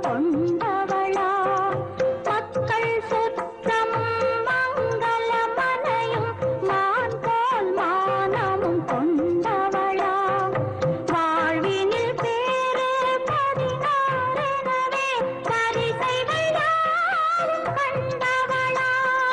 கொண்டவளா மக்கள் சுற்றமும் மங்களமனையும் மான் போல் மானமும் கொண்டவளா வாழ்வினில் பேரு 16 பரிசைகள் யாவும் கண்டவளா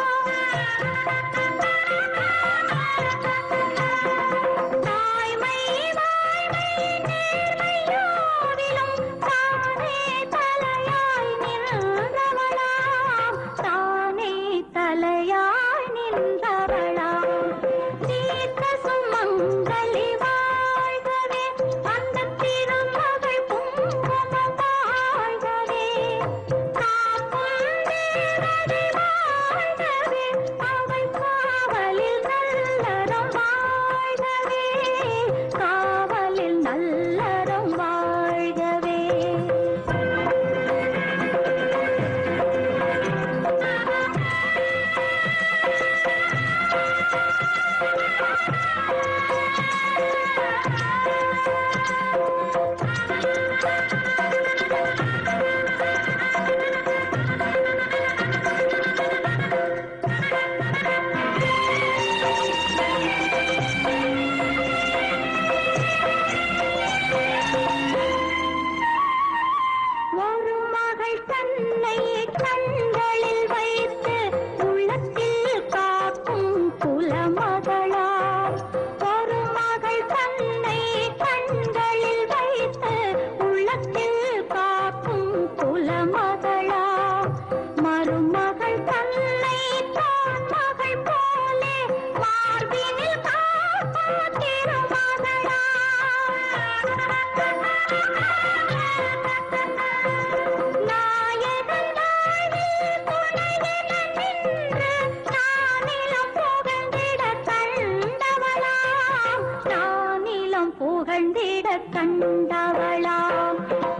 தாய்மை வாய்மை நேர்மையோவிலும் தானே தலையாய் நின்றவளாம் தானே தலையாய் நின்றவளாம் தீர்க்க சுமங்கலி வாழ்கவே அந்த திருமகள் குங்குமம் வாழ்கவே காக்கும் தேவதை வாழ்கவே அவள் காவலில் நல்லறம் வாழ்கவே காவலில் நல்லறம் வாழ்கவே ஒரு மகள் தன்னை கண்களில் வைத்து உள்ளத்தில் காக்கும் குலமகளா ஒரு மகள் தன்னை கண்களில் வைத்து உள்ளத்தில் காக்கும் குலமகளா மருமகள் தன்னை தான் மகள் போலே மார்பினில் காக்கும் திருமகளா நாயகன் வாழ்வில் துணையென நின்று நானிலம் புகழ்ந்திட கண்டவளாம் நானிலம் புகழ்ந்திட கண்டவளாம்